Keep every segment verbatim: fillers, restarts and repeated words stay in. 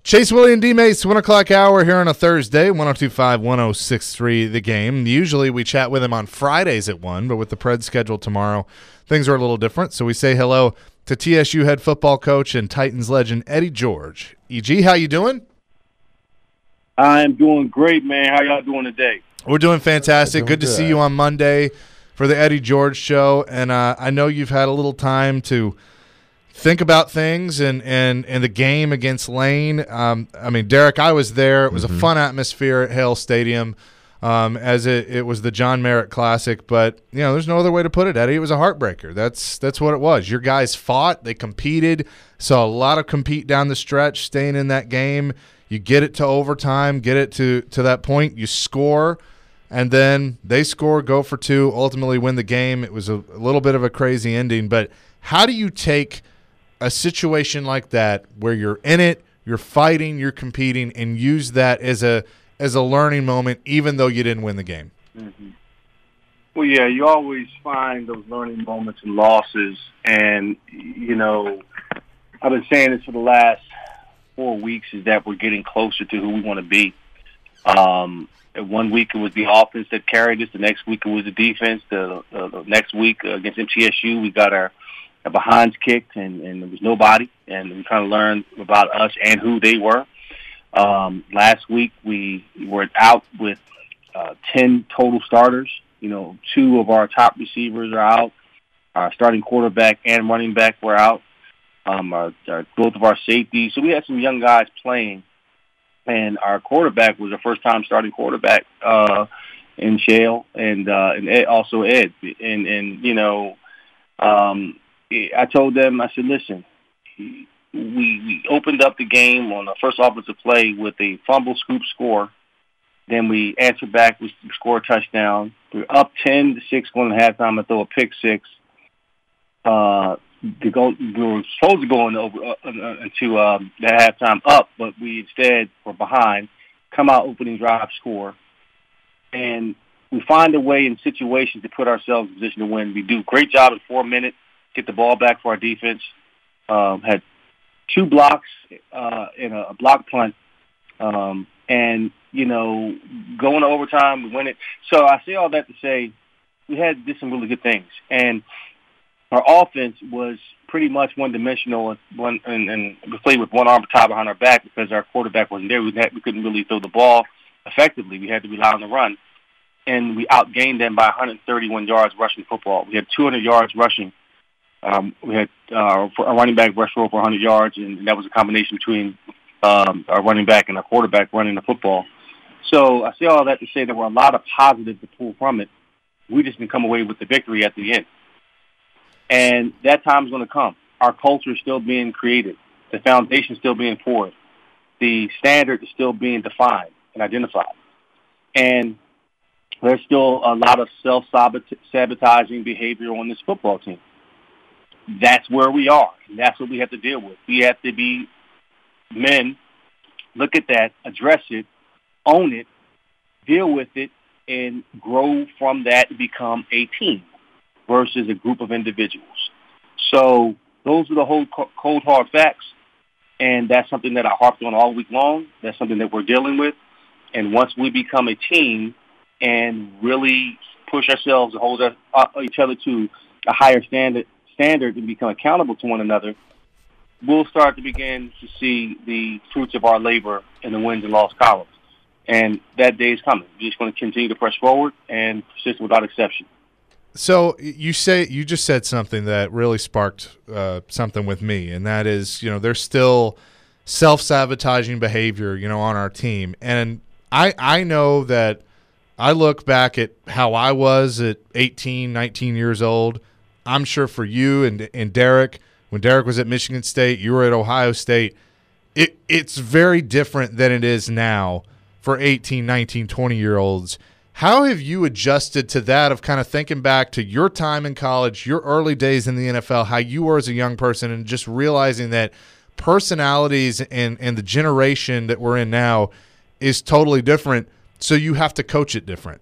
Chase Willie and D-Mace, one o'clock hour here on a Thursday, one oh two point five, one oh six point three The Game. Usually we chat with him on Fridays at one, but with the Preds schedule tomorrow, things are a little different. So we say hello to T S U head football coach and Titans legend Eddie George. E G, how you doing? I'm doing great, man. How y'all doing today? We're doing fantastic. Doing good to good. see you on Monday for the Eddie George Show. And uh, I know you've had a little time to think about things and, and, and the game against Lane. Um, I mean, Derek, I was there. It was mm-hmm. a fun atmosphere at Hale Stadium um, as it, it was the John Merritt Classic. But, you know, there's no other way to put it, Eddie. It was a heartbreaker. That's that's what it was. Your guys fought. They competed. Saw a lot of compete down the stretch, staying in that game. You get it to overtime, get it to, to that point, you score, and then they score, go for two, ultimately win the game. It was a, a little bit of a crazy ending. But how do you take – a situation like that where you're in it, you're fighting, you're competing, and use that as a as a learning moment, even though you didn't win the game? Mm-hmm. Well, yeah, you always find those learning moments and losses. And, you know, I've been saying this for the last four weeks is that we're getting closer to who we want to be. Um, one week it was the offense that carried us. The next week it was the defense. The, the, the next week uh, against M T S U, we got our our behinds kicked, and, and there was nobody, and we kind of learned about us and who they were. Um, last week, we were out with uh, ten total starters. You know, two of our top receivers are out. Our starting quarterback and running back were out. Um, our, our, both of our safeties. So we had some young guys playing, and our quarterback was a first-time starting quarterback uh, in Shale, and uh, and Ed, also Ed. And, and you know, um, I told them, I said, listen, we, we opened up the game on the first offensive play with a fumble scoop score. Then we answered back, we scored a touchdown. We were up ten to six going to halftime and throw a pick six. Uh, to go, we were supposed to go into, uh, into um, the halftime up, but we instead were behind, come out opening drive, score. And we find a way in situations to put ourselves in position to win. We do a great job in four minutes. Get the ball back for our defense. Um, had two blocks uh, in a, a block punt. Um, and, you know, going to overtime, we win it. So I say all that to say we had did some really good things. And our offense was pretty much one-dimensional one, and, and we played with one arm tied behind our back because our quarterback wasn't there. We, had, we couldn't really throw the ball effectively. We had to rely on the run. And we outgained them by one hundred thirty-one yards rushing football. We had two hundred yards rushing. Um, we had uh, a running back rush for over one hundred yards, and that was a combination between um, our running back and our quarterback running the football. So I say all that to say there were a lot of positives to pull from it. We just didn't come away with the victory at the end. And that time is going to come. Our culture is still being created. The foundation is still being poured. The standard is still being defined and identified. And there's still a lot of self-sabotaging behavior on this football team. That's where we are. And that's what we have to deal with. We have to be men, look at that, address it, own it, deal with it, and grow from that to become a team versus a group of individuals. So those are the whole cold, hard facts, and that's something that I harped on all week long. That's something that we're dealing with. And once we become a team and really push ourselves and hold us, uh, each other to a higher standard, standard and become accountable to one another, we'll start to begin to see the fruits of our labor in the wins and loss columns. And that day is coming. We're just going to continue to press forward and persist without exception. So you say you just said something that really sparked uh, something with me, and that is, you know, there's still self-sabotaging behavior, you know, on our team. And I I know that I look back at how I was at eighteen, nineteen years old. I'm sure for you and and Derek, when Derek was at Michigan State, you were at Ohio State, it it's very different than it is now for eighteen, nineteen, twenty-year-olds. How have you adjusted to that of kind of thinking back to your time in college, your early days in the N F L, how you were as a young person, and just realizing that personalities and, and the generation that we're in now is totally different, so you have to coach it different?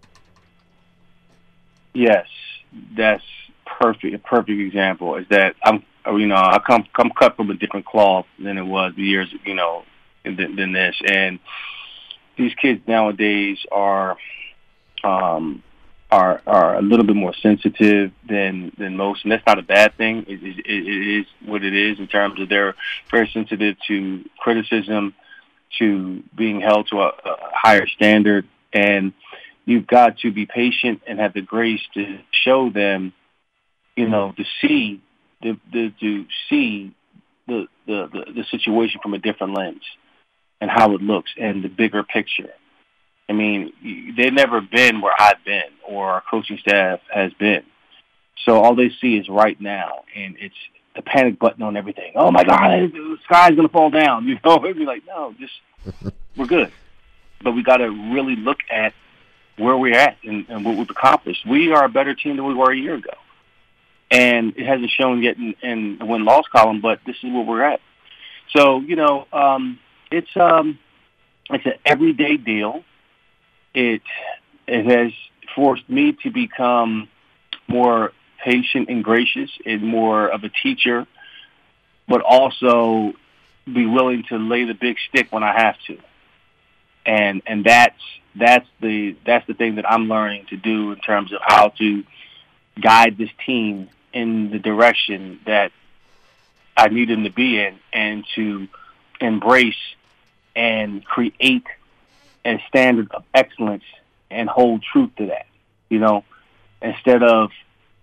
Yes, that's perfect. A perfect example is that I'm, you know, I come come cut from a different cloth than it was the years, you know, than, than this. And these kids nowadays are um, are are a little bit more sensitive than than most, and that's not a bad thing. It, it, it is what it is in terms of they're very sensitive to criticism, to being held to a, a higher standard, and you've got to be patient and have the grace to show them, you know, to see the, the to see the, the the the situation from a different lens and how it looks and the bigger picture. I mean, they've never been where I've been or our coaching staff has been. So all they see is right now, and it's the panic button on everything. Oh, my God, the sky's going to fall down. You know, it'd be like, no, just we're good. But we got to really look at where we're at and, and what we've accomplished. We are a better team than we were a year ago. And it hasn't shown yet in, in the win-loss column, but this is where we're at. So, you know, um, it's um, it's an everyday deal. It it has forced me to become more patient and gracious and more of a teacher, but also be willing to lay the big stick when I have to. And and that's that's the that's the thing that I'm learning to do in terms of how to guide this team in the direction that I need them to be in, and to embrace and create a standard of excellence and hold truth to that, you know, instead of,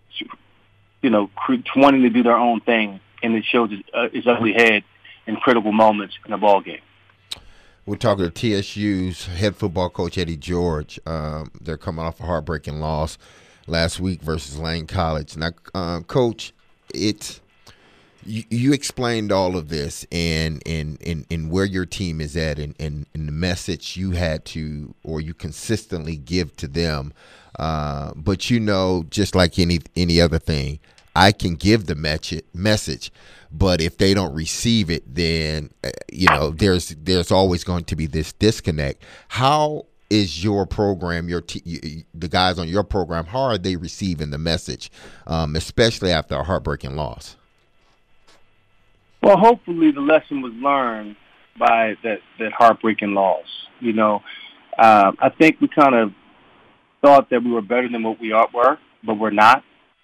you know, wanting to do their own thing, and it shows its, uh, its ugly head in critical moments in a ball game. We're talking to T S U's head football coach, Eddie George. Um, they're coming off a heartbreaking loss last week versus Lane College. Now, uh, Coach, it's you, you explained all of this and and, and, and where your team is at, and, and, and the message you had to, or you consistently give to them. Uh, but you know, just like any any other thing, I can give the message, message, but if they don't receive it, then uh, you know there's there's always going to be this disconnect. How is your program, your t- the guys on your program, how are they receiving the message, um, especially after a heartbreaking loss? Well, hopefully the lesson was learned by that, that heartbreaking loss. You know, uh, I think we kind of thought that we were better than what we are, were, but we're not.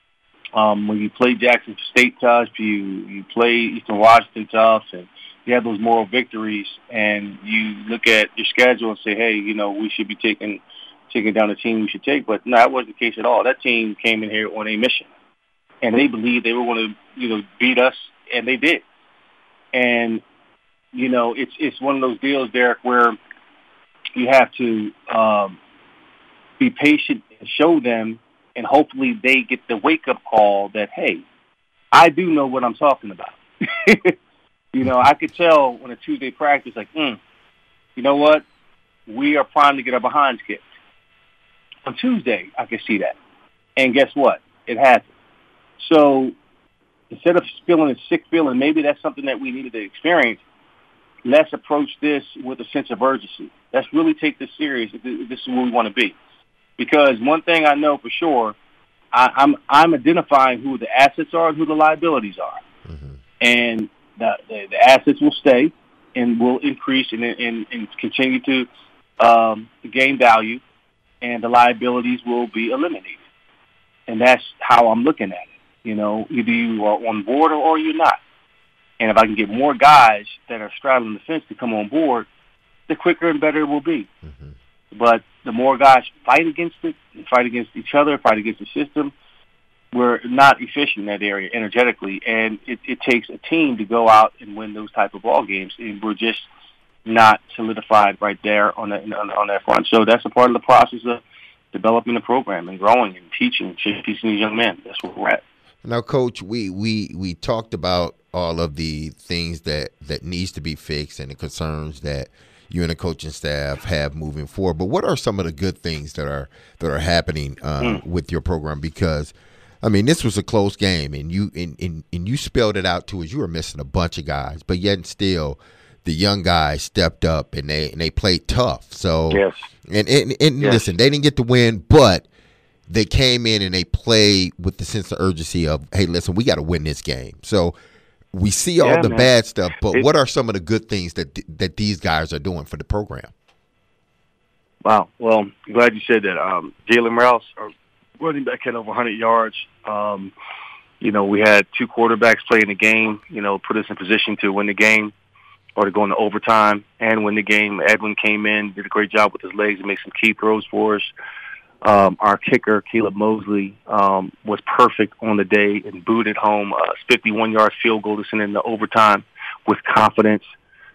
Um, when you play Jackson State tough, you, you play Eastern Washington tough, and you have those moral victories, and you look at your schedule and say, hey, you know, we should be taking taking down the team we should take. But no, that wasn't the case at all. That team came in here on a mission, and they believed they were going to, you know, beat us, and they did. And, you know, it's it's one of those deals, Derek, where you have to um, be patient and show them, and hopefully they get the wake-up call that, hey, I do know what I'm talking about. You know, I could tell on a Tuesday practice, like, mm, you know what? We are primed to get our behinds kicked. On Tuesday, I could see that. And guess what? It happened. So instead of feeling a sick feeling, maybe that's something that we needed to experience, let's approach this with a sense of urgency. Let's really take this serious if this is where we want to be. Because one thing I know for sure, I, I'm I'm identifying who the assets are and who the liabilities are. Mm-hmm. And the, the, the assets will stay and will increase and, and, and continue to um, gain value, and the liabilities will be eliminated. And that's how I'm looking at it. You know, either you are on board or, or you're not. And if I can get more guys that are straddling the fence to come on board, the quicker and better it will be. Mm-hmm. But the more guys fight against it, and fight against each other, fight against the system, we're not efficient in that area energetically. And it, it takes a team to go out and win those type of ball games. And we're just not solidified right there on that, on, on that front. So that's a part of the process of developing the program and growing and teaching, teaching these young men. That's where we're at. Now, Coach, we, we, we talked about all of the things that, that needs to be fixed and the concerns that you and the coaching staff have moving forward. But what are some of the good things that are that are happening uh, mm. with your program? Because, I mean, this was a close game, and you and, and, and you spelled it out to us. You were missing a bunch of guys, but yet still the young guys stepped up and they and they played tough. So, yes. and, and, and yes. listen, they didn't get the win, but they came in and they played with the sense of urgency of, hey, listen, we got to win this game. So we see all Yeah, the man. bad stuff, but It- what are some of the good things that that these guys are doing for the program? Wow. Well, glad you said that. Um, Jalen Rouse, our running back, had over one hundred yards. Um, you know, we had two quarterbacks playing the game, you know, put us in position to win the game or to go into overtime and win the game. Edwin came in, did a great job with his legs and made some key throws for us. Um, our kicker, Caleb Mosley, um, was perfect on the day and booted home a fifty-one-yard field goal to send into overtime with confidence.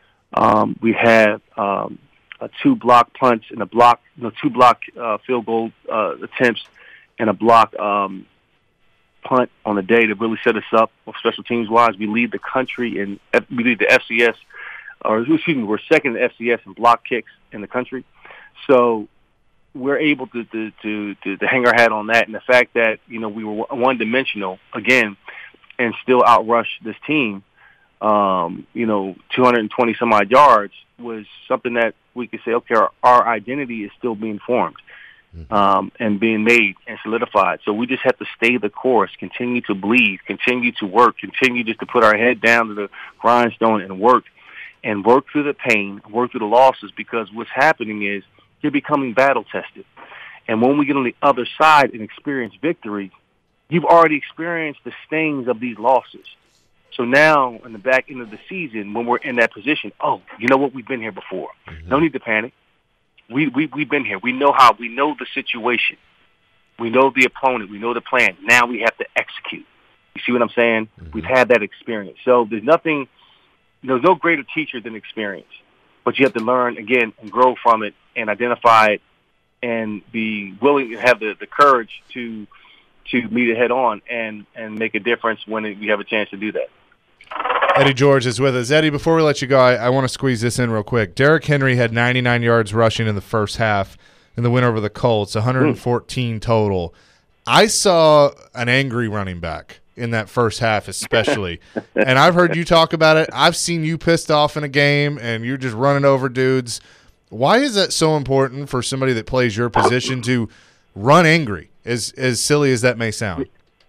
Um, we had um, uh, two block punts and a block, no, two block uh, field goal uh, attempts and a block um, punt on the day to really set us up special teams wise. We lead the country in we lead the F C S, or excuse me, we're second in the F C S in block kicks in the country. So we're able to to, to to to hang our hat on that, and the fact that you know we were one dimensional again and still outrush this team. Um, you know, two hundred twenty some odd yards was something that we could say, okay, our, our identity is still being formed um, and being made and solidified. So we just have to stay the course, continue to bleed, continue to work, continue just to put our head down to the grindstone and work and work through the pain, work through the losses, because what's happening is you're becoming battle tested. And when we get on the other side and experience victory, you've already experienced the stings of these losses. So now, in the back end of the season, when we're in that position, oh, you know what? We've been here before. Mm-hmm. No need to panic. We, we, we've been here. We know how. We know the situation. We know the opponent. We know the plan. Now we have to execute. You see what I'm saying? Mm-hmm. We've had that experience. So there's nothing, there's no greater teacher than experience. But you have to learn, again, and grow from it and identify it and be willing to have the, the courage to to meet it head on and, and make a difference when you have a chance to do that. Eddie George is with us. Eddie, before we let you go, I, I want to squeeze this in real quick. Derrick Henry had ninety-nine yards rushing in the first half in the win over the Colts, one hundred fourteen mm. total. I saw an angry running back in that first half especially, and I've heard you talk about it. I've seen you pissed off in a game, and you're just running over dudes. Why is that so important for somebody that plays your position to run angry, as as silly as that may sound?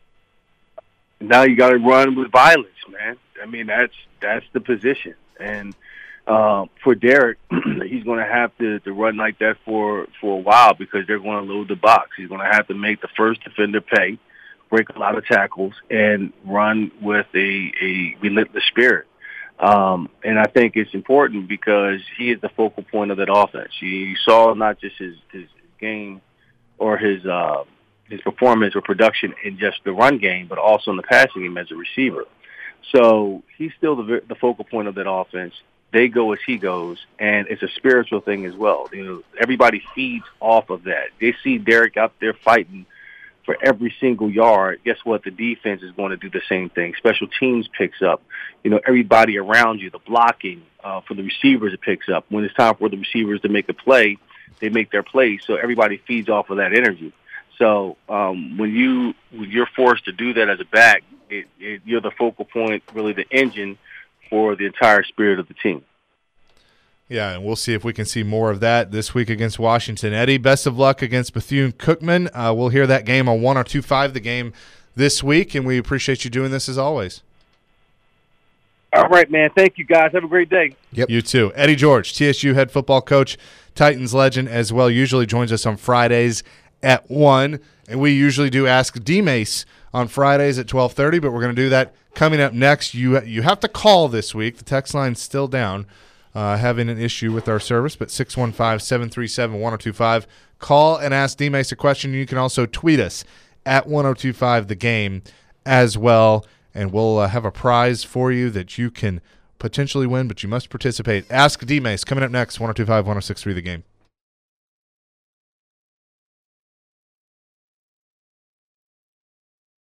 Now you got to run with violence, man. I mean, that's that's the position. And uh, for Derrick, he's going to have to, to run like that for, for a while because they're going to load the box. He's going to have to make the first defender pay, break a lot of tackles, and run with a, a relentless spirit. Um, and I think it's important because he is the focal point of that offense. You saw not just his, his game or his uh, his performance or production in just the run game, but also in the passing game as a receiver. So he's still the the focal point of that offense. They go as he goes, and it's a spiritual thing as well. You know, everybody feeds off of that. They see Derrick out there fighting for every single yard. Guess what? The defense is going to do the same thing. Special teams picks up. You know, everybody around you, the blocking uh, for the receivers, it picks up. When it's time for the receivers to make a play, they make their plays. So everybody feeds off of that energy. So um, when you when you're forced to do that as a back, it, it, you're the focal point, really the engine for the entire spirit of the team. Yeah, and we'll see if we can see more of that this week against Washington. Eddie, best of luck against Bethune-Cookman. Uh, we'll hear that game on one oh two point five, the game this week, and we appreciate you doing this as always. All right, man. Thank you, guys. Have a great day. Yep. You too. Eddie George, T S U head football coach, Titans legend as well, usually joins us on Fridays at one, and we usually do Ask D-Mace on Fridays at twelve thirty, but we're going to do that coming up next. You you have to call this week. The text line's still down, uh, having an issue with our service, but six one five, seven three seven, one oh two five. Call and ask D-Mace a question. You can also tweet us at one oh two five the game as well, and we'll uh, have a prize for you that you can potentially win, but you must participate. Ask D-Mace coming up next, one oh two five, one oh six three the game.